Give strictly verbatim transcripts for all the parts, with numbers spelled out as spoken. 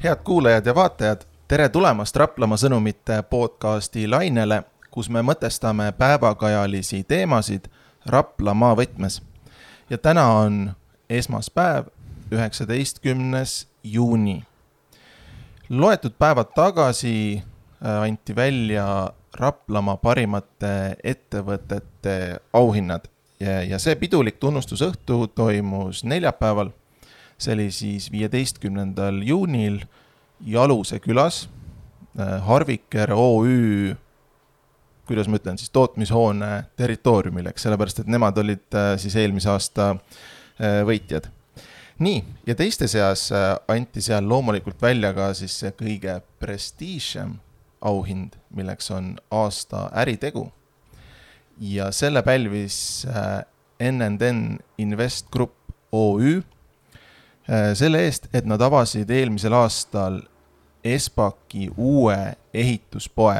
Head kuulajad ja vaatajad, tere tulemast Raplamaa sõnumite podcasti lainele, kus me mõtestame päevakajalisi teemasid Raplamaa võtmes. Ja täna on esmaspäev, üheksateistkümnes juuni. Loetud päevad tagasi anti välja Raplamaa parimate ettevõtete auhinnad ja, ja see pidulik tunnustusõhtu toimus neljapäeval. See oli siis viieteistkümnendal juunil Jaluse külas Harviker O Ü, kuidas ma ütlen, siis tootmishoone territooriumil, eks, sellepärast, et nemad olid siis eelmise aasta võitjad. Nii, ja teiste seas anti seal loomulikult välja ka siis see kõige prestiižsem auhind, milleks on aasta äritegu. Ja selle pälvis N and N Invest Group O Ü selle eest, et nad avasid eelmisel aastal Espaki uue ehituspoe.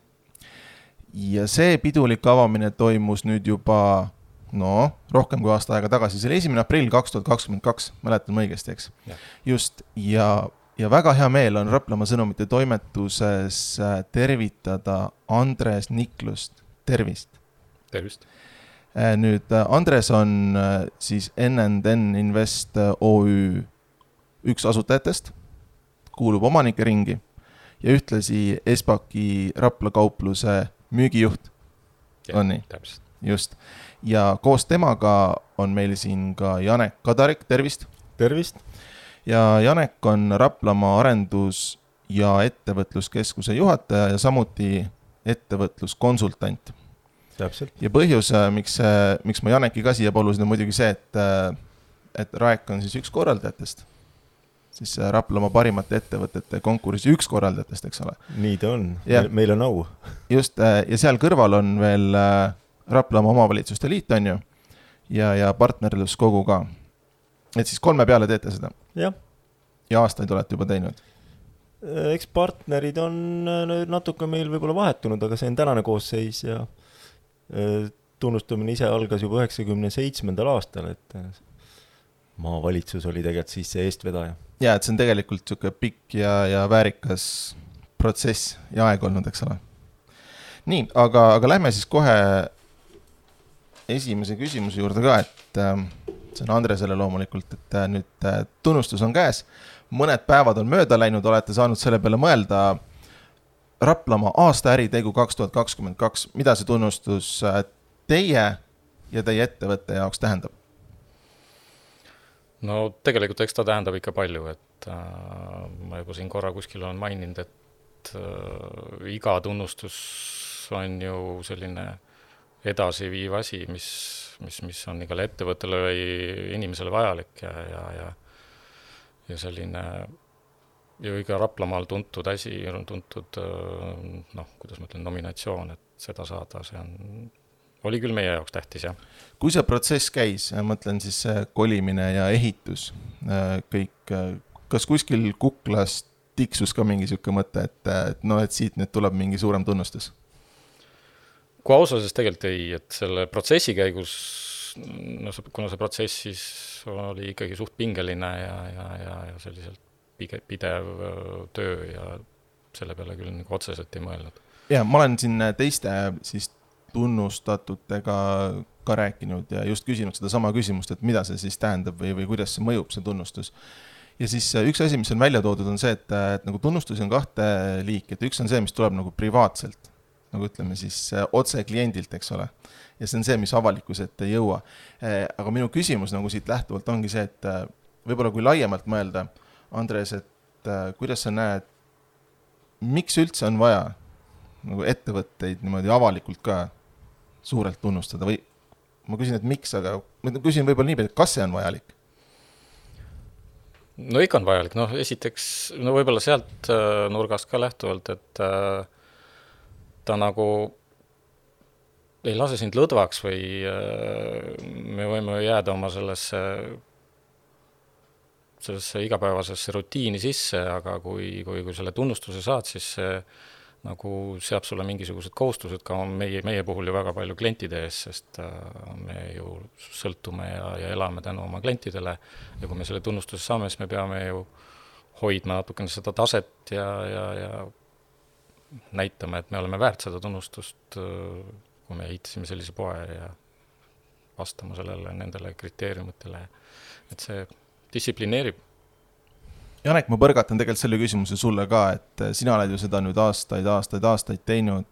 Ja see pidulik avamine toimus nüüd juba no, rohkem kui aasta aega tagasi. See oli esimene aprill kaks tuhat kakskümmend kaks, mäletan ma õigesti, eks? Ja. Just, ja, ja väga hea meel on Raplamaa sõnumite toimetuses tervitada Andres Niklust. Tervist! Tervist! Nüüd Andres on siis N and N Invest O Ü üks asutajatest, kuulub omanike ringi ja ühtlasi Espaki Rapla kaupluse müügijuht. Ja, on nii? Täpselt. Just. Ja koos temaga on meil siin ka Janek Kadarik, tervist! Tervist! Ja Janek on Raplamaa arendus- ja ettevõtluskeskuse juhataja ja samuti ettevõtluskonsultant. Täpselt. Ja põhjus, miks, miks ma Janeki ka siia palusin, on muidugi see, et, et Raek on siis üks korraldajatest. Siis Raplamaa parimate ettevõtete konkursi üks korraldajatest, eks ole. Nii ta on. Ja. Meil on au. Just, ja seal kõrval on veel Raplamaa omavalitsuste liit, on ju, ja, ja partnerluskogu ka. Et siis kolme peale teete seda. Ja. Ja aastaid olete juba teinud. Eks partnerid on natuke meil võib-olla vahetunud, aga see on tänane koosseis ja tunnustamine ise algas juba üheksakümne seitsmendal aastal, et maavalitsus oli tegelikult siis see eestvedaja. Ja, et see on tegelikult siuke pikk ja, ja väärikas protsess ja aeg olnud, eks ole. Nii, aga, aga lähme siis kohe esimese küsimuse juurde ka, et see on Andresele loomulikult, et nüüd tunnustus on käes. Mõned päevad on mööda läinud, olete saanud selle peale mõelda. Raplamaa aasta äritegu kaks tuhat kakskümmend kaks, mida see tunnustus teie ja teie ettevõtte jaoks tähendab? No tegelikult eks ta tähendab ikka palju, et äh, ma juba siin korra kuskil olen maininud, et äh, iga tunnustus on ju selline edasi viiv asi, mis, mis, mis on igale ettevõttele või inimesele vajalik ja, ja, ja, ja selline ja iga Raplamaal tuntud asi, on tuntud, noh, kuidas ma ütlen, nominatsioon, et seda saada, see on, oli küll meie jaoks tähtis, jah. Kui see protsess käis, mõtlen siis kolimine ja ehitus, kõik, kas kuskil kuklas tiksus ka mingi siuke mõte, et, et no, et siit nüüd tuleb mingi suurem tunnustus? Kui ausas tegelikult ei, et selle protsessi käigus, no, kuna see protsess siis oli ikkagi suht pingeline ja, ja, ja, ja selliselt pidev töö ja selle peale küll nagu otseselt ei mõelnud. Ja, ma olen siin teiste siis tunnustatutega ka rääkinud ja just küsinud seda sama küsimust, et mida see siis tähendab või, või kuidas see mõjub, see tunnustus. Ja siis üks asi, mis on välja toodud, on see, et, et nagu tunnustusi on kahte liik, et üks on see, mis tuleb nagu privaatselt, nagu ütleme siis otse kliendilt, eks ole. Ja see on see, mis avalikus ette ei jõua. Aga minu küsimus nagu siit lähtuvalt ongi see, et võib-olla kui laiemalt mõelda, Andres, et äh, kuidas sa näed, miks üldse on vaja nagu ettevõtteid niimoodi avalikult ka suurelt tunnustada või ma küsin, et miks, aga ma küsin võib-olla nii palju, et kas see on vajalik? No ikka on vajalik, noh esiteks, no võib-olla sealt äh, nurgast ka lähtuvalt, et äh, ta nagu ei lase sind lõdvaks või äh, me võime jääda oma sellesse sellesse igapäevasesse rutiini sisse, aga kui, kui, kui selle tunnustuse saad, siis see nagu seab sulle mingisugused kohustused ka meie, meie puhul ju väga palju klientide ees, sest me ju sõltume ja, ja elame tänu oma klientidele ja kui me selle tunnustuse saame, siis me peame ju hoidma natukene seda taset ja, ja, ja näitama, et me oleme väärt seda tunnustust, kui me ehitasime sellise poe ja vastama sellele nendele kriteeriumitele, et see distsiplineerib. Janek, ma põrgatan tegelikult selle küsimuse sulle ka, et sina oled ju seda nüüd aastaid, aastaid, aastaid teinud.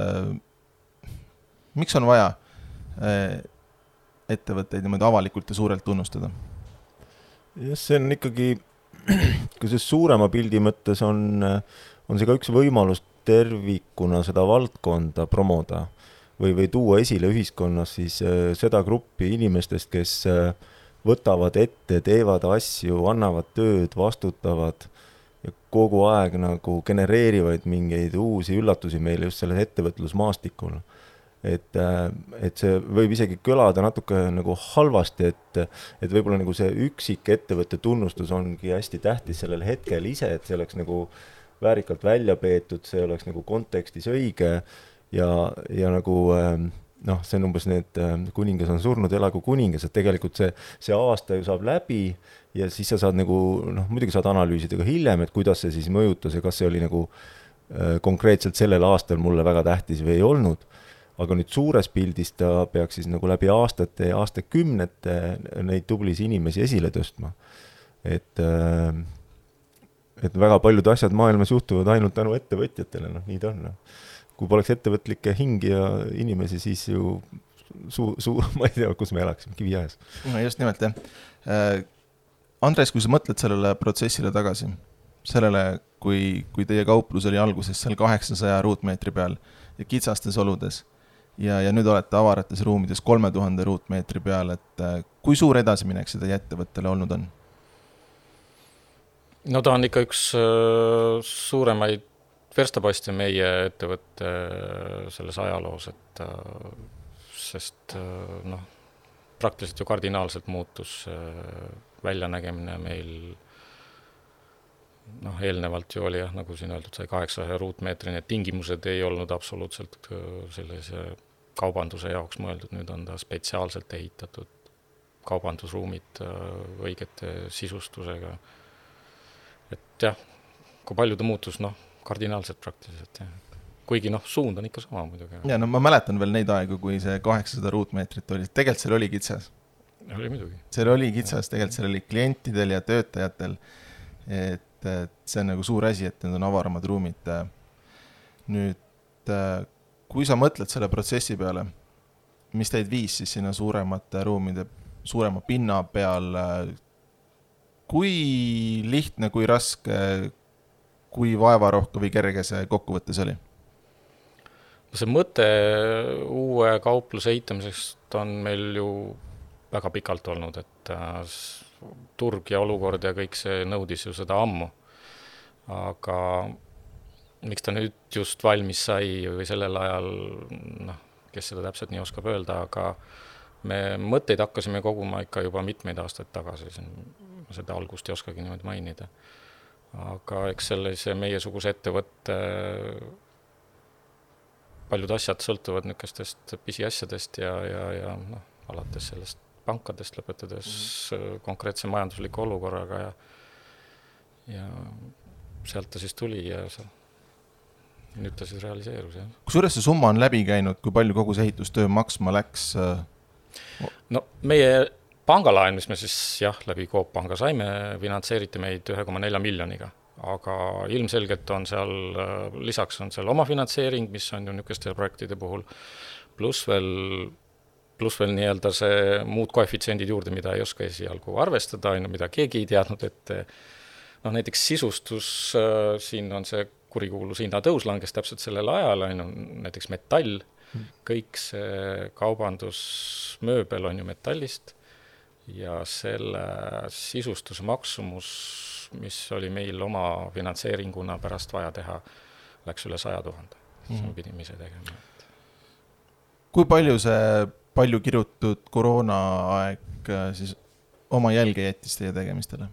Miks on vaja ettevõtteid niimoodi avalikult ja suurelt tunnustada? Jah, see on ikkagi, kui see suurema pildi mõttes on, on see ka üks võimalus tervikuna seda valdkonda promoda või, või tuua esile ühiskonnas siis seda gruppi inimestest, kes võtavad ette, teevad asju, annavad tööd, vastutavad ja kogu aeg nagu genereerivad mingeid uusi üllatusi meile just selles ettevõtlusmaastikul. Et, et see võib isegi kõlada natuke nagu halvasti, et, et võib-olla nagu see üksik ettevõtte tunnustus ongi hästi tähtis sellel hetkel ise, et see oleks nagu väärikalt välja peetud, see oleks nagu kontekstis õige ja, ja nagu noh, see on umbes need kuningas on surnud, elagu kuningas, et tegelikult see, see aasta ju saab läbi ja siis sa saad nagu, noh, muidugi saad analüüsida ka hiljem, et kuidas see siis mõjutas ja kas see oli nagu konkreetselt sellel aastal mulle väga tähtis või ei olnud. Aga nüüd suures pildis ta peaks siis nagu läbi aastate ja aastakümnete neid tublis inimesi esile tõstma. Et, et väga paljud asjad maailmas juhtuvad ainult tänu ettevõtjatele, noh, nii ta on. Kui poleks ettevõtlikke hingi ja inimesi, siis ju suu, suu, ma ei tea, kus me elaksime, kiviajas. No just nimelt, jah. Andres, kui sa mõtled sellele protsessile tagasi, sellele, kui, kui teie kauplus oli alguses seal kaheksasaja ruutmeetri peal ja kitsastes oludes, Ja, ja nüüd olete avarates ruumides kolme tuhande ruutmeetri peal, et kui suur edasiminek seda ettevõttele olnud on? No ta on ikka üks suuremaid verstaposte meie ettevõtte selles ajaloos, et sest noh, praktiliselt ju kardinaalselt muutus väljanägemine meil noh, eelnevalt ju oli jah, nagu siin öeldud, sai kaheksasaja ruutmeetri, need tingimused ei olnud absoluutselt sellise kaubanduse jaoks mõeldud, nüüd on ta spetsiaalselt ehitatud kaubandusruumid õigete sisustusega. Et jah, kui palju ta muutus, noh, kardinaalselt praktiliselt, jah. Kuigi noh, suund on ikka sama muidugi. Ja no ma mäletan veel neid aegu, kui see kaheksasada ruutmeetrit oli, tegelikult seal oli kitsas. Oli muidugi. Seal oli kitsas, tegelikult seal oli klientidel ja töötajatel, et et see on nagu suur asi, et need on avaramad ruumid. Nüüd, kui sa mõtled selle protsessi peale, mis teid viis siis sinna suuremate ruumide, suurema pinna peal, kui lihtne, kui raske, kui vaevarohke või kerge see kokkuvõttes oli? See mõte uue kaupluse ehitamisest on meil ju väga pikalt olnud, et turg ja olukord ja kõik see nõudis ju seda ammu. Aga miks ta nüüd just valmis sai või sellel ajal, noh, kes seda täpselt nii oskab öelda, aga me mõtteid hakkasime koguma ikka juba mitmeid aastaid tagasi, seda algust ei oskagi niimoodi mainida. Aga eks sellise meiesuguse ettevõtte paljud asjad sõltuvad nükestest pisiasjadest ja, ja, ja noh, alates sellest pankadest lõpetades mm. konkreetse majandusliku olukorraga ja, ja sealt ta siis tuli ja see, nüüd ta siis realiseerus. Ja. Kusjuures see summa on läbi käinud, kui palju kogu see ehitustöö maksma läks? No meie pangalaen, mis me siis jah, läbi Coop Panga saime, finantseeriti meid ühe koma nelja miljoniga, aga ilmselgelt on seal, lisaks on seal omafinantseering, mis on ju nükeste projektide puhul, pluss veel pluss veel nii-öelda see muud koefitsiendid juurde, mida ei oska esialgu arvestada, mida keegi ei teadnud, et noh, näiteks sisustus, siin on see kurikuulus hinnatõus langes täpselt sellel ajal, näiteks metall, kõik see kaubandusmööbel on ju metallist ja selle sisustuse maksumus, mis oli meil oma finantseeringuna pärast vaja teha, läks üle saja tuhande. See on pidime ise tegema. Kui palju see palju kirutud koroonaaeg siis oma jälge jättis teie tegemistele?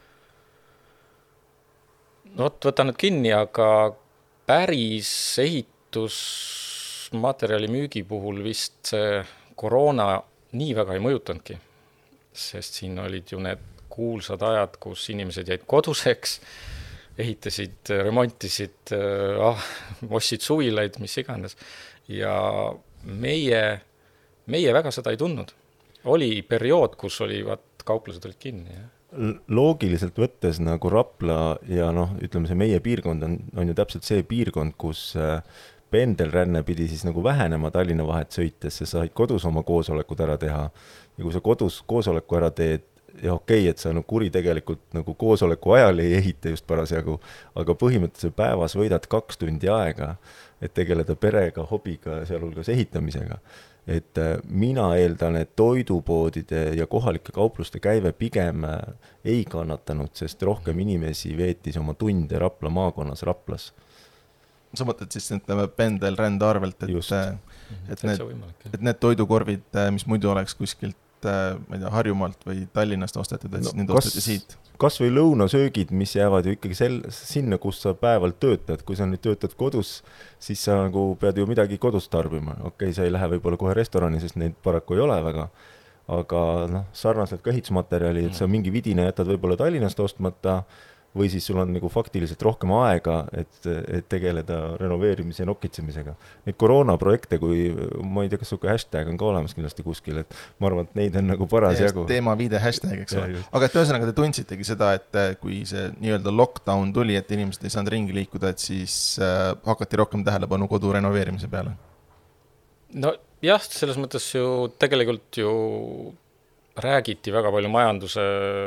No võtan nüüd kinni, aga päris ehitusmaterjali müügi puhul vist see koroona nii väga ei mõjutanudki, sest siin olid ju need kuulsad ajad, kus inimesed jäid koduseks, ehitasid, remontisid, ah, ostsid suvilaid, mis iganes. Ja meie, meie väga seda ei tundnud. Oli periood, kus oli, vaat, kauplused olid kinni. Ja. Loogiliselt võttes nagu Rapla ja noh, ütleme see meie piirkond on, on ju täpselt see piirkond, kus pendelränne pidi siis nagu vähenema Tallinna vahet sõites, sa said kodus oma koosolekud ära teha ja kui sa kodus koosoleku ära teed ja okei, okay, et sa no kuri tegelikult nagu koosoleku ajal ei ehita just parasjagu, aga põhimõtteliselt päevas võidad kaks tundi aega, et tegeleda perega, hobiga ja sealhulgas ehitamisega. Et mina eeldan, et toidupoodide ja kohalike kaupluste käive pigem ei kannatanud, sest rohkem inimesi veetis oma tunde Rapla maakonnas Raplas. Sa mõtled siis ütleme pendelrände arvelt, et, et, need, et need toidukorvid, mis muidu oleks kuskilt ma ei tea, Harjumaalt või Tallinnast ostetud, et no, siis need kas, osteti siit. Kas või lõunasöögid, mis jäävad ju ikkagi sel, sinna, kus sa päevalt töötad. Kui sa nüüd töötad kodus, siis sa nagu pead ju midagi kodus tarbima. Okei, sa ei lähe võib-olla kohe restorani, sest neid paraku ei ole väga. Aga noh, sarnaselt ka ehitusmaterjali, et sa mingi vidina jätad võib-olla Tallinnast ostmata või siis sul on nagu faktiliselt rohkem aega, et, et tegeleda renoveerimise ja nokitsemisega. Neid koroonaprojekte, kui ma ei tea, kas suke hashtag on ka olemas kindlasti kuskil, et ma arvan, et neid on nagu paras jagu. Teema viide hashtag, eks ole. Aga et ühesõnaga te tundsitegi seda, et kui see nii-öelda lockdown tuli, et inimesed ei saanud ringi liikuda, et siis äh, hakati rohkem tähelepanu kodu renoveerimise peale? No jah, selles mõttes ju tegelikult ju räägiti väga palju majanduse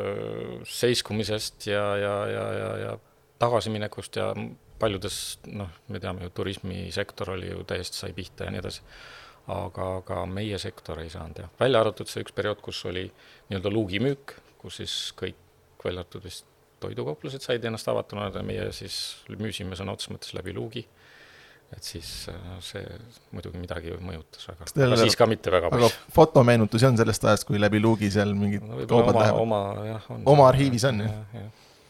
seiskumisest ja, ja, ja, ja, ja tagasiminekust ja paljudes, noh, me teame ju, turismisektor oli ju täiesti sai pihta ja nii edasi. Aga, aga meie sektor ei saanud. Ja. Välja arvatud see üks periood, kus oli nii-öelda luugimüük, kus siis kõik välja arvatud vist toidukauplused said ennast avatuna ja meie siis müüsime sõna otsa mõttes läbi luugi. Et siis see muidugi midagi mõjutas, aga, aga siis ka mitte väga palju. Aga fotomeenutusi on sellest ajast, kui läbi luugi seal mingid no, kaubad oma, lähevad? Oma, jah, on oma arhiivis on, jah? Ja,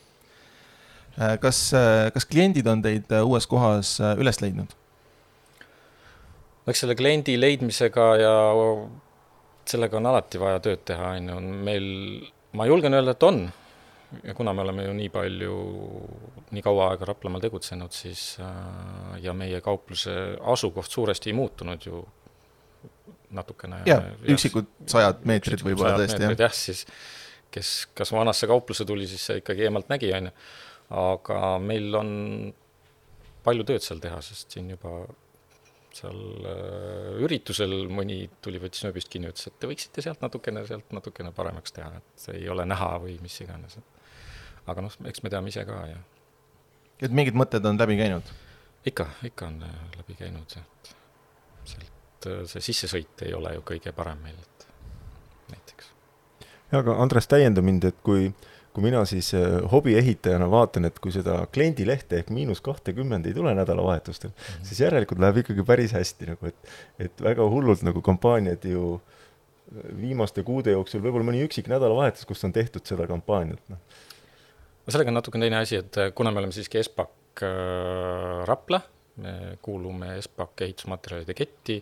ja. Kas, kas kliendid on teid uues kohas üles leidnud? Eks selle kliendi leidmisega ja sellega on alati vaja tööd teha. On meil, ma julgen öelda, et on. Ja kuna me oleme ju nii palju, nii kaua aega Raplamaal tegutsenud, siis ja meie kaupluse asukoht suuresti ei muutunud ju natukene. Ja, üksikud sajad meetrid võib-olla tõesti. Meetrid, jah, siis kes kas vanasse kauplusse tuli, siis see ikkagi eemalt nägi, on. Aga meil on palju tööd seal teha, sest siin juba seal üritusel mõni tuli võttis nööbist kinni, ütles, et te võiksite sealt natukene, sealt natukene paremaks teha, et see ei ole näha või mis iganes. Aga noh, eks me teame ise ka. Ja. Et mingid mõtted on läbi käinud? Ikka, ikka on läbi käinud. Et sealt, see sissesõit ei ole ju kõige parem meil, et näiteks. Ja, aga Andres, täienda mind, et kui, kui mina siis hobiehitajana vaatan, et kui seda kliendilehte ehk miinus kahtekümmend ei tule nädalavahetustel, mm-hmm. siis järelikult läheb ikkagi päris hästi, nagu, et, et väga hullult nagu kampaaniad ju viimaste kuude jooksul, võib-olla mõni üksik nädalavahetus, kus on tehtud seda kampaaniat. No. Sellega on natuke teine asi, et kuna me oleme siiski Espak äh, Rapla, me kuulume Espak ehitusmaterjalide ketti,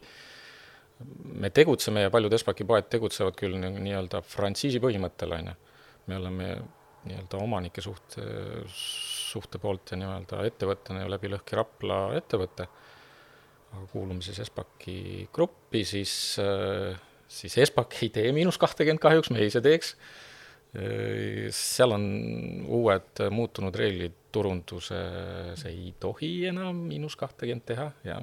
me tegutseme ja paljud Espaki poed tegutsevad küll nii-öelda frantsiisi põhimõttel, aine. Me oleme nii-öelda omanike suhte, suhte poolt ja nii-öelda ettevõttena ja läbi lõhki Rapla ettevõtte. Aga kuulume siis Espaki gruppi, siis, siis Espak ei tee miinus kahtekümmend kahjuks, me ei see teeks. Seal on uued muutunud reeglid turunduse, see ei tohi enam miinus kahtekümmend teha, ja.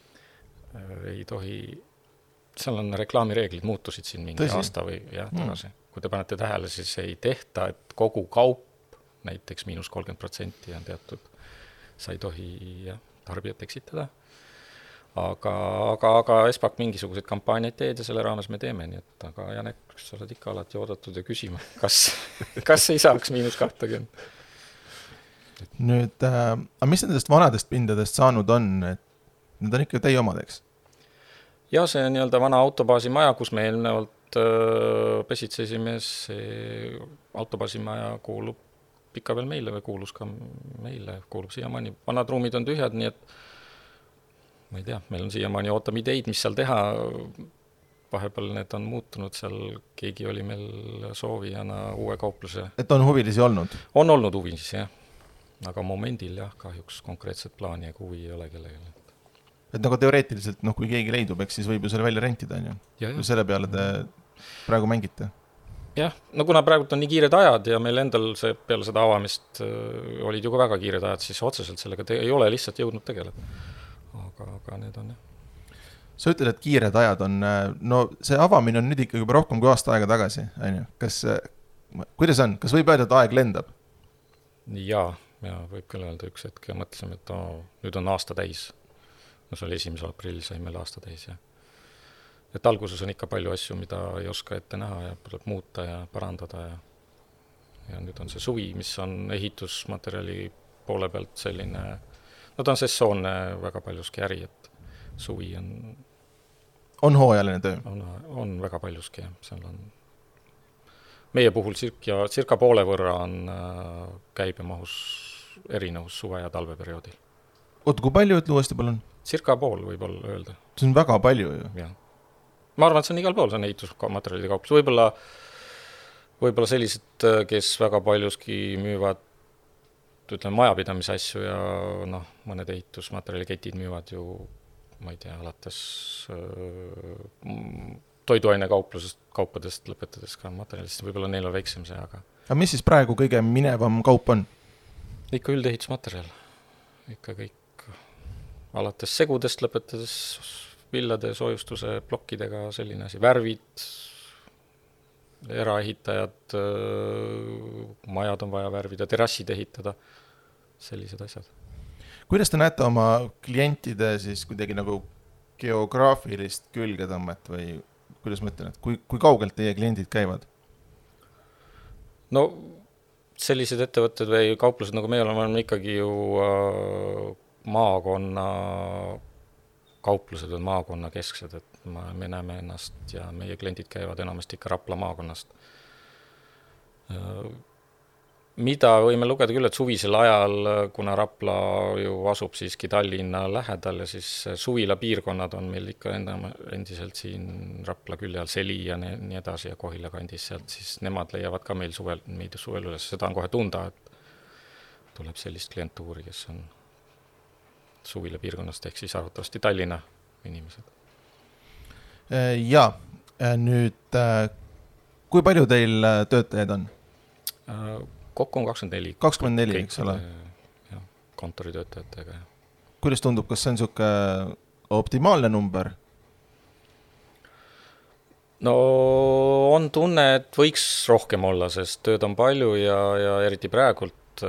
Ei tohi, seal on reklaamireeglid muutusid siin mingi Tõsi? aasta või jah, tagasi. Mm. Kui te panete tähele, siis ei tehta, et kogu kaup, näiteks miinus kolmkümmend protsenti on teatud, sa ei tohi jah, tarbijat eksitada. Aga, aga, aga Espak mingisugused kampaaniaid teed ja selle raames me teeme, nii et aga Janek, sa oled ikka alati oodatud ja küsima, kas, kas ei saaks miinus kahtekümmend. Nüüd, äh, mis nendest vanadest pindadest saanud on, et need on ikka teie omadeks? Ja see on nii-öelda vana autobaasi maja, kus me eelnevalt äh, pesitsesime, see autobaasi maja kuulub ikka veel meile või kuulus ka meile, kuulub siiamaani. Vanad ruumid on tühjad, nii et ma ei tea, meil on siiamaani ootame ideid, mis seal teha. vahepeal need on muutunud seal, keegi oli meil soovijana uue kaupluse. Et on huvilisi olnud? On olnud huvilisi, jah. Aga momendil jah, kahjuks konkreetset plaani ja huvi ei ole kellegile. Et nagu teoreetiliselt, noh, kui keegi leidub, eks siis võib ju selle välja rentida, on ju? Kui selle peale te praegu mängite? Jah, no kuna praegult on nii kiired ajad ja meil endal see, peale seda avamist äh, olid ju ka väga kiired ajad, siis otseselt sellega te- ei ole lihtsalt jõudnud tegeleda. Aga, aga need on jah. Sa ütled, et kiired ajad on, no see avamine on nüüd ikkagi juba rohkem kui aasta aega tagasi, on ju? Kas, kuidas on? Kas võib öelda, et aeg lendab? Jaa, ja võib küll öelda üks hetk ja mõtlesime, et oh, nüüd on aasta täis. No see oli esimesel aprillil sai meil aasta täis, jah. Et alguses on ikka palju asju, mida ei oska ette näha ja tuleb muuta ja parandada ja, ja nüüd on see suvi, mis on ehitusmaterjali poole pealt selline, no ta on sessoonne väga paljuski äri, et suvi on on hooajaline töö? On, on väga paljuski, jah. Seal on meie puhul cirka, cirka poole võrra on äh, käibemahus erinevus suve- ja talveperioodil. Oot, kui palju ütle uuesti palun? Cirka pool võib olla öelda. See on väga palju ju. Jah. Ma arvan, et see on igal pool, see on ehitusmaterjalide kauplus. Võib-olla, võib-olla sellised, kes väga paljuski müüvad, ütleme, majapidamise asju ja noh, mõned ehitusmaterjaliketid müüvad ju, ma ei tea, alates äh, toiduaine kauplusest, kaupadest lõpetades ka materjalist, võib-olla neil on väiksem see, aga... Aga mis siis praegu kõige minevam kaup on? Ikka üldehitusmaterjal. Ikka kõik alates segudest lõpetades villade soojustuse plokkidega selline asi, värvid, eraehitajad, majad on vaja värvida, terassid ehitada, sellised asjad. Kuidas te näete oma klientide siis kuidagi nagu geograafilist külgetõmmet või kuidas ma ütlen, et kui, kui kaugelt teie kliendid käivad? No sellised ettevõtted või kauplused, nagu me oleme, on ikkagi ju maakonna kauplused on maakonna kesksed, et me näeme ennast ja meie kliendid käivad enamasti ikka Rapla maakonnast. Mida võime lugeda küll, et suvisel ajal, kuna Rapla ju asub siiski Tallinna lähedal ja siis suvila piirkonnad on meil ikka enda, endiselt siin Rapla külje all Seli ja nii, nii edasi ja Kohila kandis sealt, siis nemad leiavad ka meil suvel, meid suvel üles. Seda on kohe tunda, et tuleb sellist klientuuri, kes on suvile piirkonnast ehk siis arvatavasti Tallinna inimesed. Ja nüüd, kui palju teil töötajaid on? Kokku on kakskümmend neli. kakskümmend neli, eks ole? Ja, kontoritöötajatega. Kuidas tundub, kas see on siuke optimaalne number? No on tunne, et võiks rohkem olla, sest tööd on palju ja, ja eriti praegult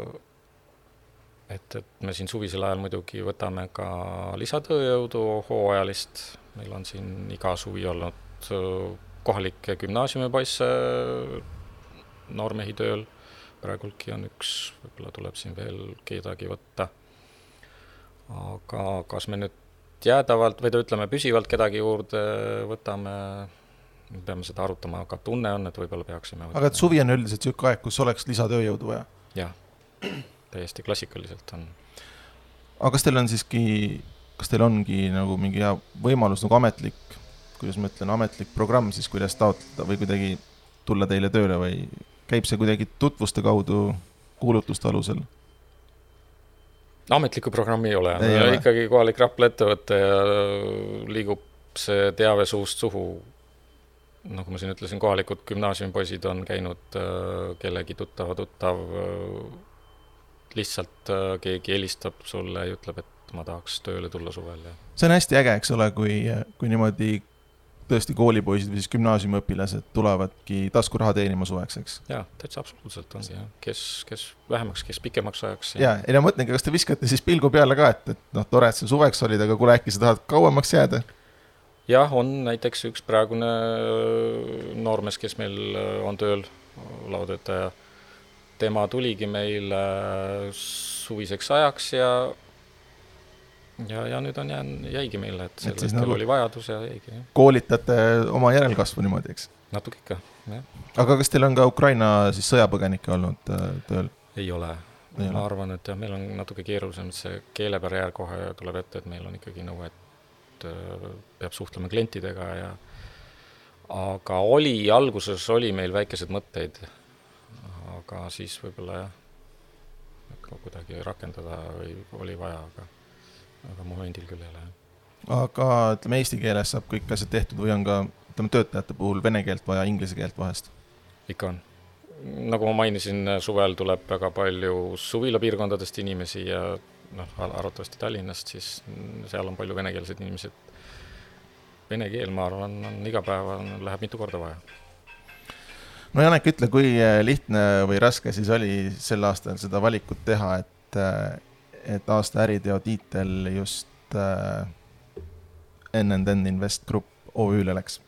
Et, et me siin suvisel ajal muidugi võtame ka lisatööjõudu hooajalist. Meil on siin iga suvi olnud kohalikke gümnaasiumipoisse noormehi tööl. Praegultki on üks, võib-olla tuleb siin veel kedagi võtta. Aga kas me nüüd jäädavalt või ta ütleme püsivalt kedagi juurde võtame, me peame seda arutama, aga tunne on, et võib-olla peaksime võtama. Aga et suvi on üldiselt siuke aeg, kus oleks lisatööjõudu vaja? Jah. Täiesti klassikaliselt on. Aga kas teil on siiski, kas teil ongi nagu mingi hea võimalus nagu ametlik, kuidas ma ütlen, ametlik programm siis, kuidas taotleda või kuidagi tulla teile tööle või käib see kuidagi tutvuste kaudu kuulutuste alusel? Ametlikku programmi ei ole. Ei ole. ole. Ikkagi kohalik Rapla ettevõte ja liigub see teave suust suhu. Nagu ma siin ütlesin, kohalikud gümnaasiumipoisid on käinud kellegi tuttava tuttav lihtsalt keegi helistab sulle ja ütleb, et ma tahaks tööle tulla suvel. Ja. See on hästi äge, eks ole, kui, kui niimoodi tõesti koolipoisid või siis gümnaasiumiõpilased tulevadki taskuraha teenima suveks, eks? Jaa, täitsa absoluutselt on. Ja. Kes, kes vähemaks, kes pikemaks ajaks. Ja, ja no mõtlengi, kas te viskate siis pilgu peale ka, et, et noh, tore, et see suveks olid, aga kuule äkki sa tahad kauemaks jääda? Jah, on näiteks üks praegune noormes, kes meil on tööl, lauatöötaja. Tema tuligi meil suviseks ajaks ja, ja, ja nüüd on jään, jäigi meile, et sel hetkel nagu oli vajadus ja jäigi. Ja. Koolitate oma järelkasvu niimoodi, eks? Natuke ikka, jah. Aga kas teil on ka Ukraina siis sõjapõgenikke olnud tööl? Ei ole. Ei ma ole. Arvan, et jah, meil on natuke keerulisem, see keelebarjäär kohe tuleb ette, et meil on ikkagi nõu, et peab suhtlema klientidega ja aga oli, alguses oli meil väikesed mõtteid, aga siis võib-olla jah, kuidagi rakendada või oli vaja, aga, aga momendil küll ei ole. Aga ütleme, eesti keeles saab kõik asjad tehtud või on ka ütleme, töötajate puhul vene keelt vaja, inglise keelt vahest? Ikka on. Nagu ma mainisin, suvel tuleb väga palju suvilapiirkondadest inimesi ja noh, arvatavasti Tallinnast, siis seal on palju venekeelsed inimesed. Vene keel, ma arvan, on iga päev on, läheb mitu korda vaja. No Janek, ütle, kui lihtne või raske siis oli sel aastal seda valikut teha, et, et aasta äriteo tiitel just äh, N and N Invest Group O Üle läks?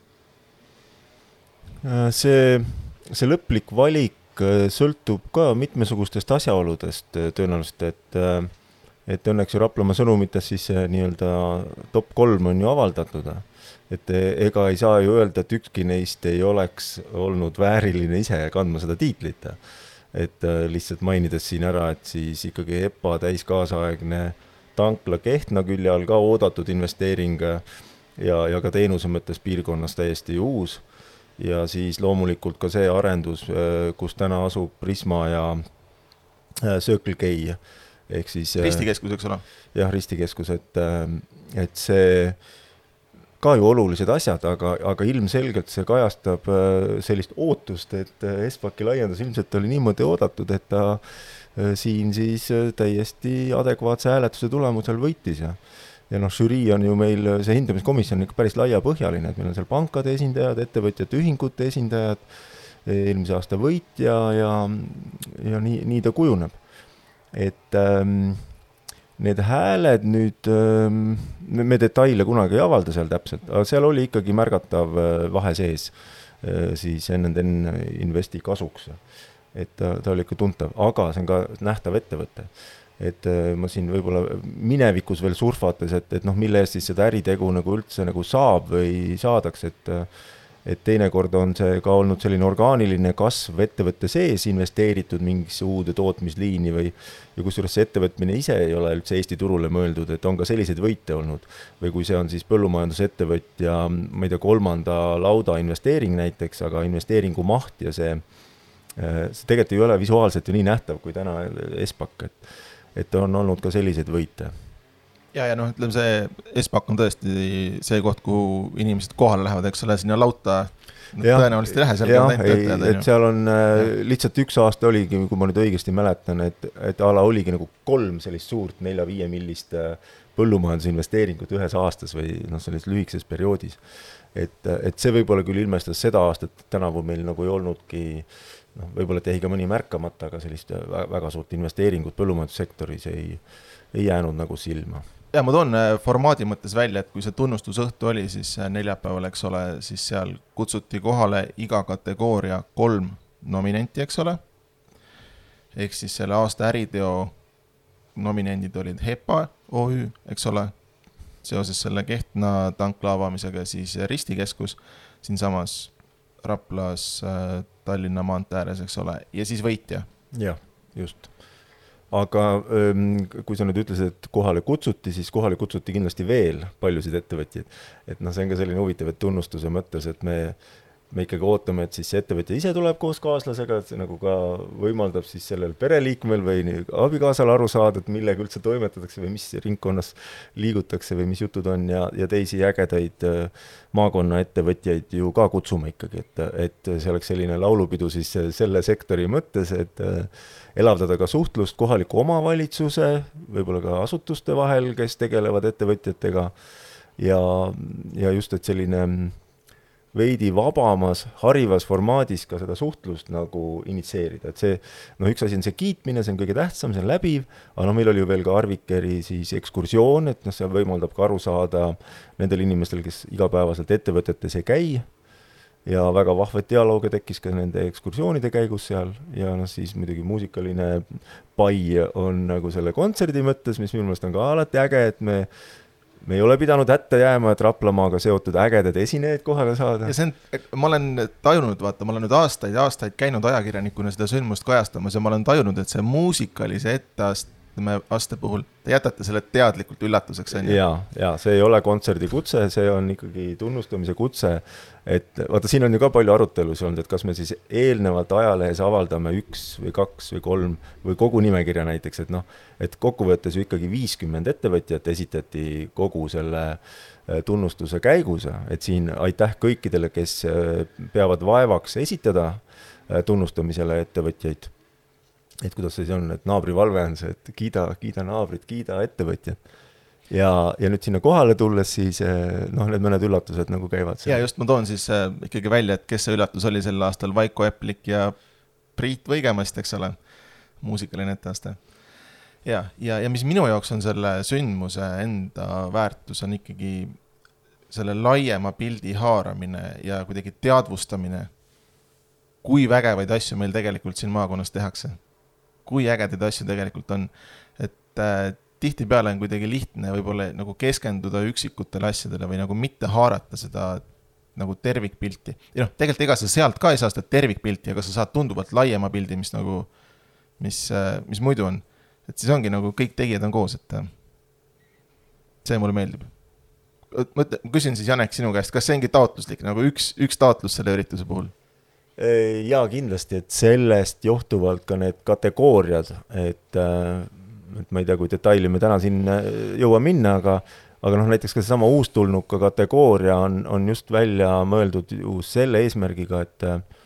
See, see lõplik valik sõltub ka mitmesugustest asjaoludest tõenäoliselt, et, et õnneks ju Raplamaa sõnumites siis see nii-öelda top kolm on ju avaldatud. Et ega ei saa ju öelda, et ükski neist ei oleks olnud vääriline ise kandma seda tiitlit. Et lihtsalt mainides siin ära, et siis ikkagi E P A täiskaasaegne tankla Kehtna külje all ka oodatud investeering ja, ja ka teenuse mõttes piirkonnas täiesti uus. Ja siis loomulikult ka see arendus, kus täna asub Prisma ja Circle K. Ehk siis, ristikeskus, eks ole? Jah, ristikeskus, et, et see ka ju olulised asjad, aga, aga ilmselgelt see kajastab sellist ootust, et Espaki laiendus ilmselt oli niimoodi oodatud, et ta siin siis täiesti adekvaatse hääletuse tulemusel võitis. Ja, ja noh, žürii on ju meil, see hindamiskomisjon on päris laiapõhjaline, et meil on seal pankade esindajad, ettevõtjate ühingute esindajad, eelmise aasta võitja ja, ja nii, nii ta kujuneb. Et ähm, need hääled nüüd, me detaile kunagi ei avalda seal täpselt, aga seal oli ikkagi märgatav vahe sees siis N and N Investi kasuks. Et ta, ta oli ikka tuntav, aga see on ka nähtav ettevõte. Et ma siin võib-olla minevikus veel surfates, et, et noh, mille eest siis seda äritegu nagu üldse nagu saab või saadaks, et et teinekord on see ka olnud selline orgaaniline kasv ettevõtte sees investeeritud mingisse uude tootmisliini või ja kusjuures see ettevõtmine ise ei ole üldse Eesti turule mõeldud, et on ka selliseid võite olnud. Või kui see on siis põllumajandusettevõtja, ma ei tea, kolmanda lauda investeering näiteks, aga investeeringu maht ja see, see tegelikult ei ole visuaalselt ju nii nähtav kui täna Espak, et, et on olnud ka selliseid võite. Ja, ja noh, ütleme see Espak on tõesti see koht, kuhu inimesed kohale lähevad, eks ole, sinna lauta no, tõenäoliselt ei lähe, seal jah, ei, et seal on ja. Lihtsalt üks aasta oligi, kui ma nüüd õigesti mäletan, et, et ala oligi nagu kolm sellist suurt nelja-viie millist põllumajandusinvesteeringut ühes aastas või noh, selles lühikeses perioodis. Et, et see võib-olla küll ilmestas seda aastat, tänavu meil nagu ei olnudki, noh, võib-olla tehi ka mõni märkamata, aga sellist väga suurt investeeringut põllumajandussektoris ei, ei jäänud nagu silma. Ja ma toon formaadi mõttes välja, et kui see tunnustusõhtu oli, siis neljapäeval, eks ole, siis seal kutsuti kohale iga kategooria kolm nominenti, eks ole. Ehk siis selle aasta äriteo nominendid olid H E P A O Ü, eks ole, seoses selle Kehtna tankla avamisega, siis ristikeskus, siin samas Raplas Tallinna maantääres, eks ole, ja siis võitja. Jah, just. Aga kui sa nüüd ütlesid, et kohale kutsuti, siis kohale kutsuti kindlasti veel paljusid ettevõtjaid. Et noh, see on ka selline huvitav, et tunnustuse mõttes, et me, me ikkagi ootame, et siis see ettevõtja ise tuleb koos kaaslasega, et see nagu ka võimaldab siis sellel pereliikmel või abikaasal aru saada, et millega üldse toimetatakse või mis ringkonnas liigutakse või mis jutud on ja, ja teisi ägedaid maakonna ettevõtjaid ju ka kutsume ikkagi, et, et see oleks selline laulupidu siis selle sektori mõttes, et elavdada ka suhtlust kohaliku omavalitsuse, võib-olla ka asutuste vahel, kes tegelevad ettevõtjatega ja, ja just, et selline veidi vabamas, harivas formaadis ka seda suhtlust nagu initseerida. Et see, no üks asi on see kiitmine, see on kõige tähtsam, see on läbiv, aga no meil oli ju veel ka Arvikeri siis ekskursioon, et no see võimaldab ka aru saada nendel inimestel, kes igapäevaselt ettevõtetes ei käi ja väga vahvad dialoogi tekkis ka nende ekskursioonide käigus seal ja no siis muidugi muusikaline pai on nagu selle kontserdi mõttes, mis minu meelest on ka alati äge, et me Me ei ole pidanud hätta jääma, et Raplamaaga seotud ägedad esineed kohale saada. Ja see on, ma olen tajunud, vaata, ma olen nüüd aastaid ja aastaid käinud ajakirjanikuna seda sündmust kajastamas ja ma olen tajunud, et see muusikalise etteast ütleme aste puhul, te jätate selle teadlikult üllatuseks, on ju? Ja, ja see ei ole kontserdikutse, see on ikkagi tunnustamise kutse, et vaata, siin on ju ka palju arutelus olnud, et kas me siis eelnevalt ajalehes avaldame üks või kaks või kolm või kogu nimekirja näiteks, et noh, et kokkuvõttes ju ikkagi viiskümmend ettevõtjat esitati kogu selle tunnustuse käigus, et siin aitäh kõikidele, kes peavad vaevaks esitada tunnustamisele ettevõtjaid. Et kuidas see on, et naabrivalve on see, et kiida, kiida naabrit, kiida ettevõtjad. Ja, ja nüüd sinna kohale tulles siis, noh, need mõned üllatused nagu käivad. Ja just ma toon siis äh, ikkagi välja, et kes see üllatus oli sel aastal, Vaiko Eplik ja Priit Võigemast, eks ole, muusikaline etteaste. Ja, ja, ja mis minu jaoks on selle sündmuse enda väärtus, on ikkagi selle laiema pildi haaramine ja kuidagi teadvustamine, kui vägevaid asju meil tegelikult siin maakonnas tehakse. Kui ägedaid asju tegelikult on, et äh, tihtipeale on kuidagi lihtne võib-olla nagu keskenduda üksikutele asjadele või nagu mitte haarata seda nagu tervikpilti. Ja noh, tegelikult ega sa sealt ka ei saa seda tervikpilti, aga sa saad tunduvalt laiema pildi, mis nagu, mis, äh, mis muidu on. Et siis ongi nagu kõik tegijad on koos, et äh, see mulle meeldib. Ma küsin siis Janek sinu käest, kas see ongi taotluslik, nagu üks, üks taotlus selle ürituse puhul? Jaa, kindlasti, et sellest johtuvalt ka need kategooriad, et, et ma ei tea, kui detaili me täna siin jõua minna, aga, aga noh, näiteks ka see sama uustulnuka kategooria on, on just välja mõeldud ju selle eesmärgiga, et,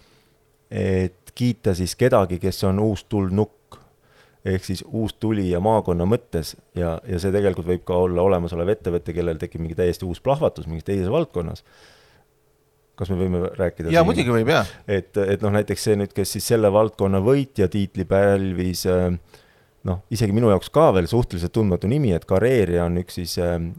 et kiita siis kedagi, kes on uustulnuk, ehk siis uus tuli ja maakonna mõttes ja, ja see tegelikult võib ka olla olemasolev ettevõtte, kellel tekib mingi täiesti uus plahvatus mingis teises valdkonnas. Kas me võime rääkida? Ja muidugi võib, jah. Et, et noh, näiteks see nüüd, kes siis selle valdkonna võitja tiitli pälvis, noh, isegi minu jaoks ka veel suhteliselt tundmatu nimi, et Carreria on üks siis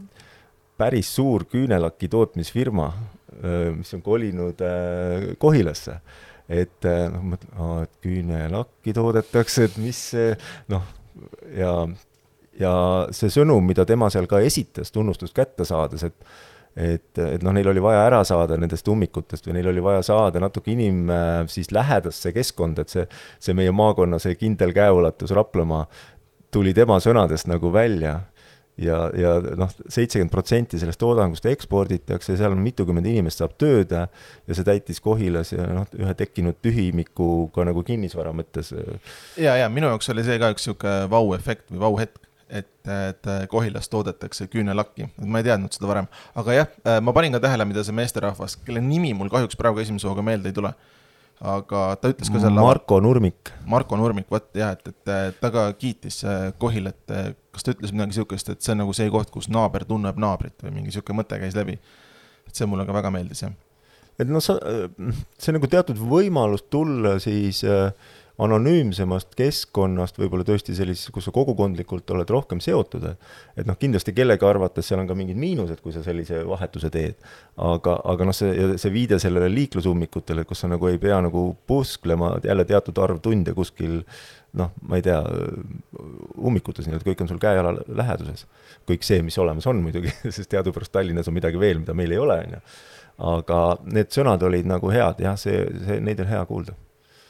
päris suur küünelaki tootmisfirma, mis on kolinud Kohilasse. Et noh, mõtlen, et küünelakki toodetakse, et mis see, noh, ja, ja see sõnum, mida tema seal ka esitas, tunnustust kätte saades, et et, et noh, neil oli vaja ära saada nendest ummikutest või neil oli vaja saada natuke inim siis lähedasse keskkond, et see, see meie maakonna, see kindel käeulatus Raplamaa tuli tema sõnadest nagu välja ja, ja noh, seitsekümmend protsenti sellest toodangust eksporditakse ja seal on mitukümmend inimest saab tööd ja see täitis Kohilas ja noh, ühe tekkinud tühimiku ka nagu kinnisvara mõttes. Ja, ja minu jaoks oli see ka üks siuke vau-efekt või vau-hetk. Et, et Kohilas toodetakse küünelakki. Ma ei teadnud seda varem. Aga jah, ma panin ka tähele, mida see meesterahvas, kelle nimi mul kahjuks praegu esimese hooga meelde ei tule. Aga ta ütles ka selle... Marko Nurmik. Marko Nurmik, võt, jah, et, et ta ka kiitis Kohilat. Kas ta ütles midagi siukest, et see on nagu see koht, kus naaber tunneb naabrit või mingi siuke mõte käis läbi. Et see mulle ka väga meeldis, jah. Et no sa, see on nagu teatud võimalus tulla siis... anonüümsemast keskkonnast, võib-olla tõesti sellises, kus sa kogukondlikult oled rohkem seotud, et noh, kindlasti kellegi arvates seal on ka mingid miinused, kui sa sellise vahetuse teed, aga, aga noh, see, see viide sellele liiklusummikutele, kus sa nagu ei pea nagu pusklema jälle teatud arv tunde kuskil, noh, ma ei tea, ummikutes, nii et kõik on sul käejala läheduses. Kõik see, mis olemas on muidugi, sest teadupärast Tallinnas on midagi veel, mida meil ei ole, aga need sõnad olid nagu head, jah, see, see, neid on hea kuulda.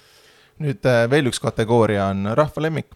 Nüüd veel üks kategooria on rahva lemmik.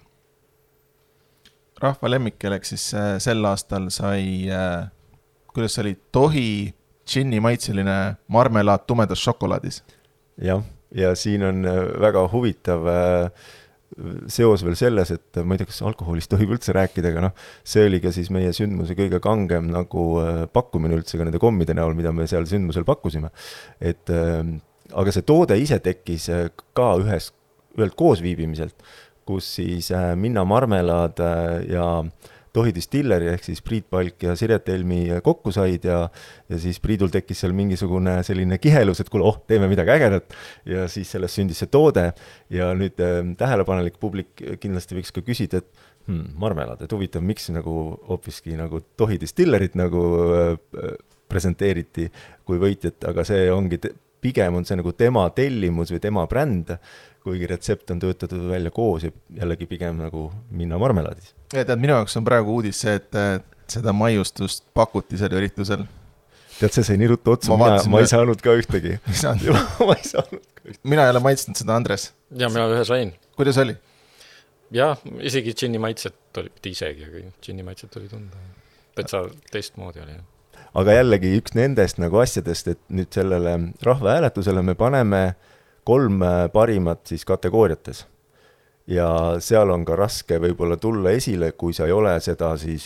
Rahva lemmik, kelleks siis sel aastal sai, kuidas see oli, tohi džinni maitseline marmelaad tumedas šokolaadis. Jah, ja siin on väga huvitav seos veel selles, et ma ei tea, kas alkoholist tohib üldse rääkida, aga noh, see oli ka siis meie sündmuse kõige kangem nagu pakkumine üldse ka nende kommide näol, mida me seal sündmusel pakkusime. Et, aga see toode ise tekkis ka ühes ühelt koosviibimiselt, kus siis Minna marmelaad ja Tohi Distilleri ehk siis Priit Palk ja Siret Helmi kokku said ja, ja siis Priidul tekkis seal mingisugune selline kihelus, et kuule, oh, teeme midagi ägedat ja siis sellest sündis see toode ja nüüd tähelepanelik publik kindlasti võiks ka küsida, et hmm, marmelaad, et huvitav, miks nagu hoopiski nagu Tohi Distillerit nagu presenteeriti kui võitjat, aga see ongi, pigem on see nagu tema tellimus või tema bränd, kuigi retsept on töötatud välja koos ja jällegi pigem nagu Minna marmelaadis. Ja tead, minu jaoks on praegu uudis see, et seda maiustust pakuti selle üritusel. Tead, see sai nii ruttu otsa, ma, mina, ma ei saanud ka ühtegi. ma ei saanud ka ühtegi. Mina ei ole maitsnud seda, Andres. Ja mina ühe sain. Kuidas oli? jah, isegi džinni maitset oli, mitte isegi, aga džinni maitset oli tunda. Täitsa teistmoodi oli. Aga jällegi üks nendest nagu asjadest, et nüüd sellele rahvahääletusele me paneme kolm parimat siis kategooriates. Ja seal on ka raske võib-olla tulla esile, kui sa ei ole seda siis,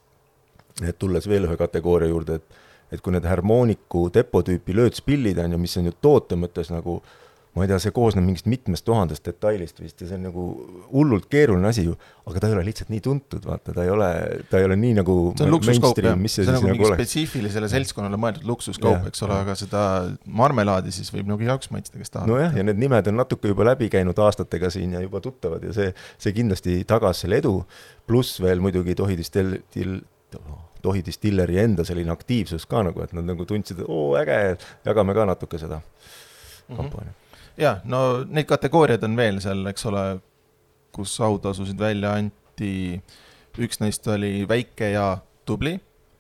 et tulles veel ühe kategooria juurde, et, et kui need harmooniku depotüüpi löötspillid on ja mis on ju toote mõttes nagu ma ei tea, see koosneb mingist mitmest tuhandest detailist vist ja see on nagu hullult keeruline asi ju, aga ta ei ole lihtsalt nii tuntud, vaata, ta ei ole, ta ei ole nii nagu see on luksuskaup, jah. See, see on nagu mingi nagu spetsiifilisele seltskonnale mõeldud luksuskaup, eks ole, aga seda marmelaadi siis võib nagu jaoks maitsta, kes tahab. No jah, ja need nimed on natuke juba läbi käinud aastatega siin ja juba tuttavad ja see, see kindlasti tagas selle edu, pluss veel muidugi tohi distil, til, tohi distilleri enda selline aktiivsus ka nagu, et nad nagu tundsid, et oo, äge, jagame ka natuke seda kampaania. Ja, no neid kategooriad on veel seal, eks ole, kus autasusid välja anti. Üks neist oli väike ja tubli.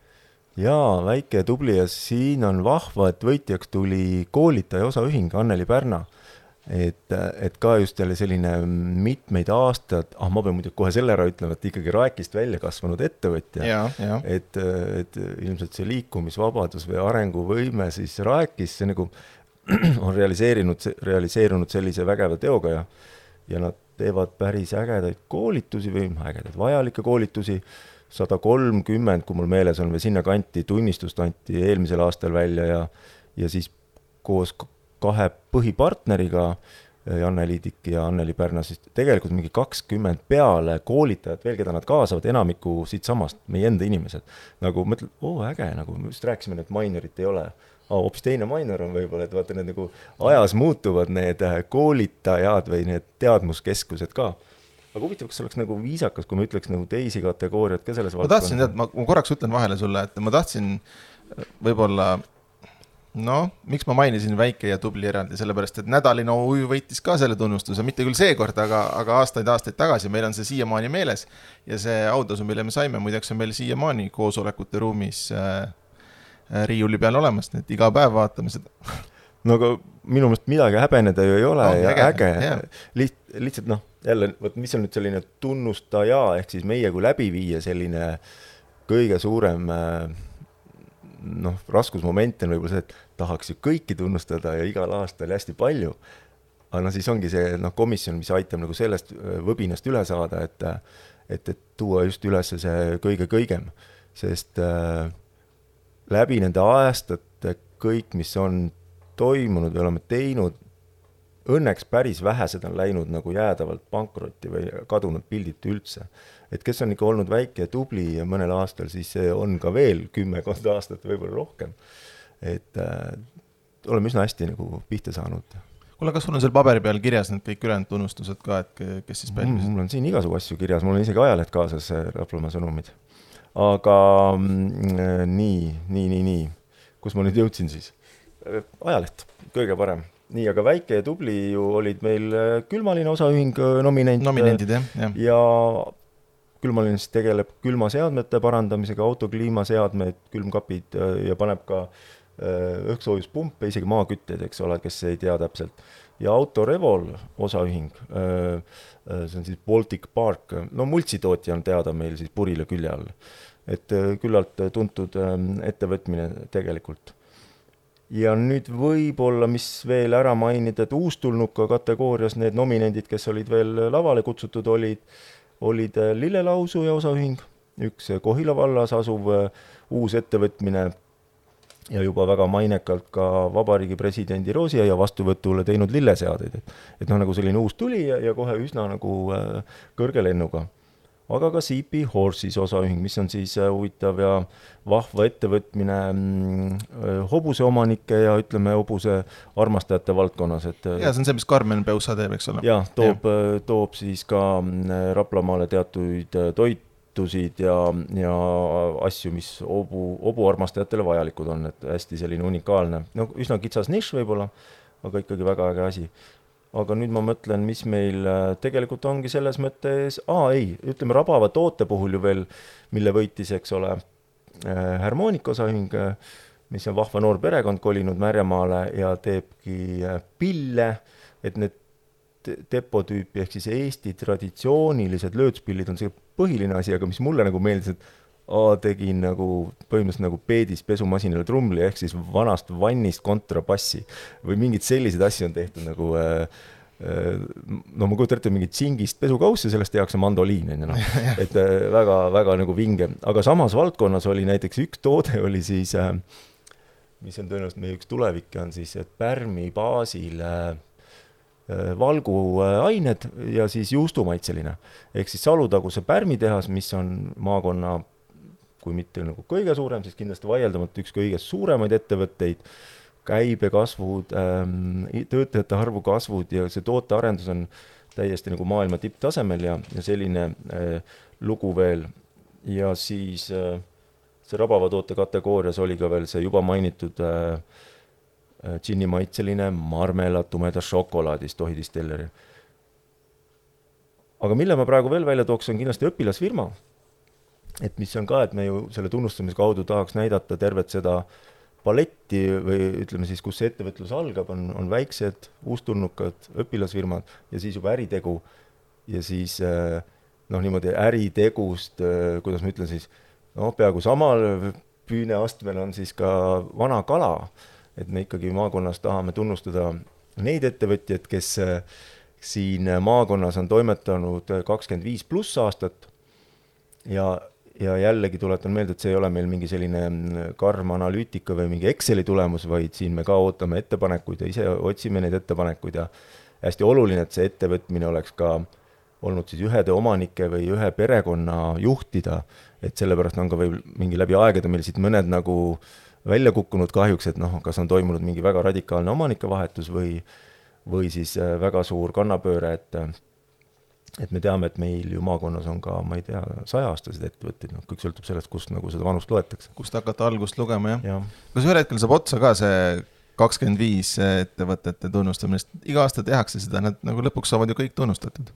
Jaa, väike ja tubli ja siin on vahva, et võitjaks tuli koolitaja osaühing Anneli Pärna. Et, et ka just jälle selline mitmeid aastad, ah ma pean muidugi kohe selle ära ütlema, et ikkagi Raekist välja kasvanud ettevõtja. Ja, ja. Et, et ilmselt see liikumisvabadus või arenguvõime siis Raekis, see nagu on realiseerinud, realiseerunud sellise vägeva teoga ja, ja nad teevad päris ägedaid koolitusi või ägedaid vajalikke koolitusi, sada kolmkümmend, kui mul meeles on, või sinna kanti tunnistust anti eelmisel aastal välja ja, ja siis koos kahe põhipartneriga, Janne Liidik ja Anneli Pärna, siis tegelikult mingi kakskümmend peale koolitajat veel, keda nad kaasavad enamiku siit samast, meie enda inimesed. Nagu mõtled, oo äge, nagu me just rääkisime, et mainorit ei ole. Oh, hoopis teine mainor on võib-olla, et vaata, need nagu ajas muutuvad need koolitajad või need teadmuskeskused ka. Aga huvitav, kas oleks nagu viisakas, kui ma ütleks nagu teisi kategooriat ka selles valdkonnas? Ma tahtsin, et ma, ma korraks ütlen vahele sulle, et ma tahtsin võib-olla, no, miks ma mainisin väike ja tubli eraldi, sellepärast, et Nädalino uju võitis ka selle tunnustuse, mitte küll seekord, aga, aga aastaid, aastaid tagasi, meil on see siiamaani meeles ja see autasu, mille me saime, muideks on meil siiamaani koosolekute ruumis riiuli peal olemas, et iga päev vaatame seda. No aga minu mõist midagi häbeneda ju ei ole no, ja äge, äge. Liht, lihtsalt noh, jälle, võt, mis on nüüd selline tunnustaja, ehk siis meie kui läbi viia selline kõige suurem noh, raskusmoment on võib-olla see, et tahaks ju kõiki tunnustada ja igal aastal hästi palju, aga no siis ongi see noh, komisjon, mis aitab nagu sellest võbinast üle saada, et, et, et tuua just üles see kõige kõigem, sest äh, läbi nende aastate kõik, mis on toimunud või oleme teinud, õnneks päris vähesed on läinud nagu jäädavalt pankrotti või kadunud pildit üldse. Et kes on ikka olnud väike ja tubli ja mõnel aastal, siis see on ka veel kümmekond aastat võib-olla rohkem. Et äh, oleme üsna hästi nagu pihta saanud. Kuule, kas sul on seal paberi peal kirjas need kõik ülejäänud tunnustused ka, et kes siis pälvis? Mul on siin igasugu asju kirjas, mul on isegi ajaleht kaasas Raplamaa sõnumid. Aga mm, nii, nii, nii, nii. Kus ma nüüd jõudsin siis? Ajaleht, kõige parem. Nii, aga väike ja tubli ju olid meil Külmaline osaühing nominent. Nominendid, jah. jah. Ja Külmaline siis tegeleb külmaseadmete parandamisega, autokliimaseadmed, külmkapid ja paneb ka õhksoojuspumpe, isegi maakütteid, eks ole, kes ei tea täpselt. Ja Autorevol osaühing, see on siis Baltic Park, no multsitootja on teada meil siis Purile külje all. Et küllalt tuntud ettevõtmine tegelikult. Ja nüüd võib-olla, mis veel ära mainida, et uustulnuka kategoorias need nominendid, kes olid veel lavale kutsutud, olid, olid Lillelausu ja osaühing, üks Kohila vallas asuv uus ettevõtmine ja juba väga mainekalt ka vabariigi presidendi Roosiaia vastuvõtule teinud lilleseadeid. Et, et noh, nagu selline uus tuli ja, ja kohe üsna nagu äh, kõrge lennuga. Aga ka C P Horses osaühing, mis on siis äh, huvitav ja vahva ettevõtmine mm, hobuse omanike ja ütleme hobuse armastajate valdkonnas. Et, ja, see on see, mis Karmen Peusa teeb, eks ole. Ja, toob, ja. toob siis ka Raplamaale teatuid toit, ja, ja asju, mis obu, obu armastajatele vajalikud on, et hästi selline unikaalne, no üsna kitsas nišš võib-olla, aga ikkagi väga äge asi. Aga nüüd ma mõtlen, mis meil tegelikult ongi selles mõttes, aa ei, ütleme rabava toote puhul ju veel, mille võitis, eks ole, harmoonika osaühing, mis on vahva noor perekond kolinud Märjamaale ja teebki pille, et need depotüüpi ehk siis Eesti traditsioonilised löötspillid on see põhiline asi, aga mis mulle nagu meeldis, et A, tegin nagu põhimõtteliselt nagu peedis pesumasinale trumli ehk siis vanast vannist kontrabassi või mingid sellised asju on tehtud nagu äh, äh, no ma kujutan ette mingit tsingist pesukaussi, sellest tehakse mandoliin, no. et äh, väga, väga nagu vinge, aga samas valdkonnas oli näiteks üks toode oli siis äh, mis on tõenäoliselt meie üks tulevikke on siis, et Pärmi baasil äh, valguained ja siis juustumaitseline ehk siis Salutaguse Pärmi tehas, mis on maakonna kui mitte nagu kõige suurem, siis kindlasti vaieldamata üks kõige suuremaid ettevõtteid, käibe kasvud, ähm, töötajate arvu kasvud ja see tootearendus on täiesti nagu maailma tipptasemel ja, ja selline äh, lugu veel. Ja siis äh, see rabava toote kategoorias oli ka veel see juba mainitud äh, džinni maitseline marmelad tumeda šokolaadis Tohi Distilleri. Aga mille ma praegu veel välja tooks, on kindlasti õpilasfirma, et mis on ka, et me ju selle tunnustamise kaudu tahaks näidata tervet seda paletti või ütleme siis, kus see ettevõtlus algab, on, on väiksed, uustulnukad, õpilasfirmad ja siis juba äritegu ja siis noh, niimoodi äritegust, kuidas ma ütlen siis, noh, peaaegu samal püüneastmel on siis ka vana kala, et me ikkagi maakonnas tahame tunnustada neid ettevõtjaid, kes siin maakonnas on toimetanud kakskümmend viis pluss aastat ja Ja jällegi tuletan meelde, et see ei ole meil mingi selline karm analüütika või mingi Exceli tulemus, vaid siin me ka ootame ettepanekuid ja ise otsime neid ettepanekuid ja hästi oluline, et see ettevõtmine oleks ka olnud siis ühede omanike või ühe perekonna juhtida, et sellepärast on ka või mingi läbi aegade meil siit mõned nagu välja kukkunud kahjuks, et noh, kas on toimunud mingi väga radikaalne omanike vahetus või, või siis väga suur kannapööre, et et me teame, et meil ju maakonnas on ka, ma ei tea, sajaaastased ettevõtted, noh, kõik sõltub sellest, kust nagu seda vanust loetakse. Kust hakata algust lugema, jah. Ja. Kas ühel hetkel saab otsa ka see kakskümmend viis ettevõtete tunnustamist? Iga aasta tehakse seda, nad nagu lõpuks saavad ju kõik tunnustatud.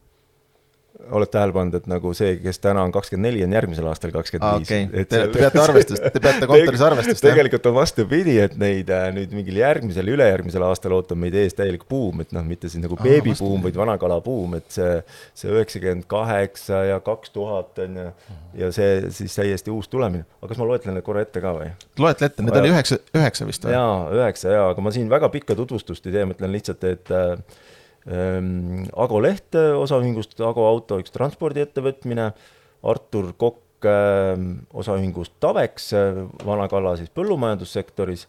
Oled tähele pannud, et nagu see, kes täna on kakskümmend neli, on järgmisel aastal kakskümmend viis. Okay. Te, te peate arvestust, te peate kontoris arvestust. Tegelikult on vastupidi, et neid nüüd mingil järgmisel, ülejärgmisel aastal ootab meid ees täielik buum, et noh, mitte siis nagu beebibuum, vaid vanakala buum, et see, see üheksakümmend kaheksa ja kaks tuhat on ja, ja see siis täiesti uus tulemine. Aga kas ma loetlen need korra ette ka või? Loetle ette, need oli üheksa, üheksa vist või? Jaa, üheksa, jaa, aga ma siin väga pikka tutvustust ei tee, mõtlen lihtsalt, et Ago Leht osaühingust, Ago Auto üks transpordiettevõtmine, Artur Kokk osaühingust Taveks, vanakalla siis põllumajandussektoris,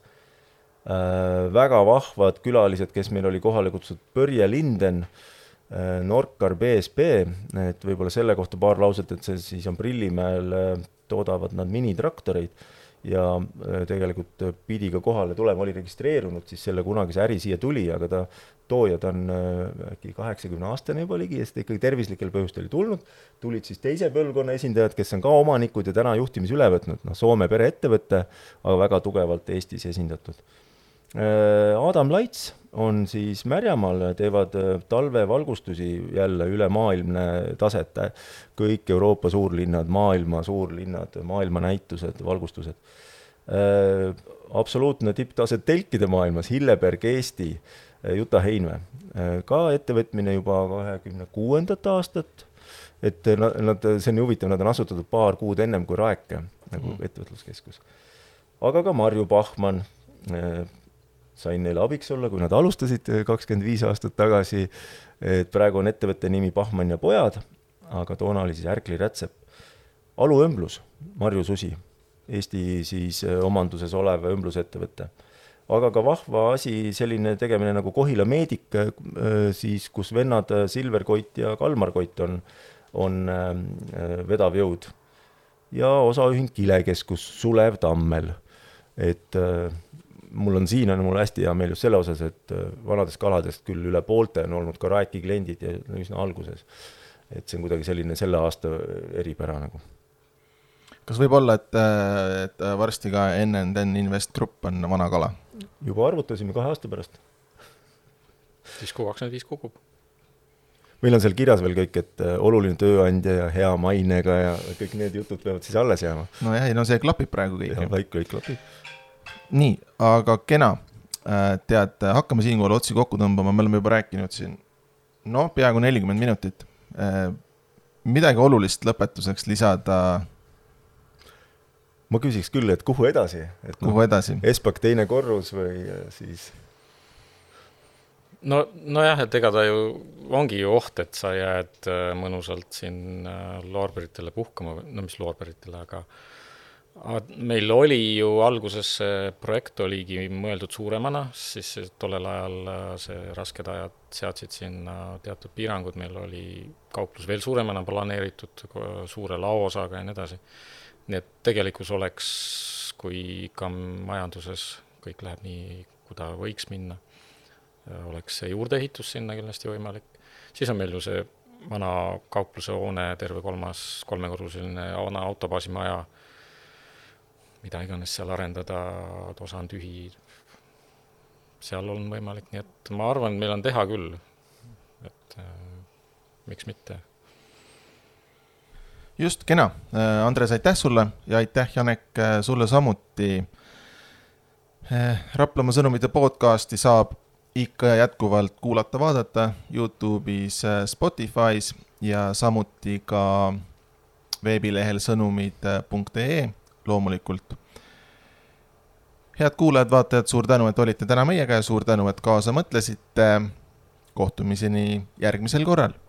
väga vahvad külalised, kes meil oli kohale kutsutud Börje Linden, Norkar B S B, et võib-olla selle kohta paar lauset, et see siis on Prillimäel, toodavad nad minitraktoreid ja tegelikult pidi ka kohale tulema, oli registreerunud, siis selle kunagi see äri siia tuli, aga ta toojad on äkki kaheksakümne aastane juba ligi, sest ikkagi tervislikel põhjustel tulnud, tulid siis teise põlvkonna esindajad, kes on ka omanikud ja täna juhtimis üle võtnud, noh, Soome pereettevõtte, aga väga tugevalt Eestis esindatud. Adam Laits on siis Märjamaal, teevad talvevalgustusi jälle üle maailmne taset, kõik Euroopa suurlinnad, maailma suurlinnad, maailma näitused, valgustused. Absoluutne tipptaset telkide maailmas, Hilleberg Eesti, Juta Heinve, ka ettevõtmine juba kahekümne kuuendat aastat, et nad, nad, see on huvitav, nad on asutatud paar kuud ennem kui Raeke, nagu mm. ettevõtluskeskus. Aga ka Marju Bachmann, sain neile abiks olla, kui nad alustasid kakskümmend viis aastat tagasi, et praegu on ettevõtte nimi Bachmann ja pojad, aga toona oli siis Ärkli Rätsep. Alu Ömblus, Marju Susi, Eesti siis omanduses olev ömblusettevõtte. Aga ka vahva asi selline tegemine nagu Kohila Meedik, siis kus vennad Silver Koit ja Kalmar Koit on, on vedav jõud. Ja osaühing Kilekeskus Sulev Tammel. Et mul on siin on mul hästi hea meil just selle osas, et vanadest kaladest küll üle poolte on olnud ka Raeki kliendid ja üsna alguses. Et see on kuidagi selline selle aasta eripära nagu. Kas võib olla, et, et varsti ka N and N Invest Group on vana kala? Juba arvutasime kahe aasta pärast. Siis kui kakskümmend viis kukub. Meil on seal kirjas veel kõik, et oluline tööandja ja hea mainega ja kõik need jutud peavad siis alles jääma. No jah, no see klapib praegu kõik. Ja, kõik, kõik klapib. Nii, aga kena. Tead, hakkame siinkohal otsi kokku tõmbama. Me oleme juba rääkinud siin no peaaegu nelikümmend minutit. Midagi olulist lõpetuseks lisada? Ma küsiks küll, et kuhu edasi? Et kuhu no, edasi? Espak teine korrus või siis... No, no jah, et ega ta ju ongi ju oht, et sa jääd mõnusalt siin loorberitele puhkama, no mis loorberitele, aga meil oli ju alguses see projekt oligi mõeldud suuremana, siis tollel ajal see rasked ajad seadsid sinna teatud piirangud, meil oli kauplus veel suuremana planeeritud suure laoosaga ja nii edasi. Nii et tegelikus oleks, kui ka majanduses kõik läheb nii, kui ta võiks minna, oleks see juurdeehitus sinna kindlasti võimalik. Siis on meil ju see vana kaupluse hoone, terve kolmas, kolmekorruseline autobaasi maja, mida iganes seal arendada, osa on tühi, seal on võimalik, nii et ma arvan, meil on teha küll, et äh, miks mitte. Just, kena. Andres, aitäh sulle ja aitäh, Janek, sulle samuti. Raplamaa sõnumite podcasti saab ikka jätkuvalt kuulata, vaadata YouTube'is, Spotify's ja samuti ka veebilehel sõnumid punkt ee loomulikult. Head kuulajad, vaatajad, suur tänu, et olite täna meiega ja suur tänu, et kaasa mõtlesite. Kohtumiseni järgmisel korral.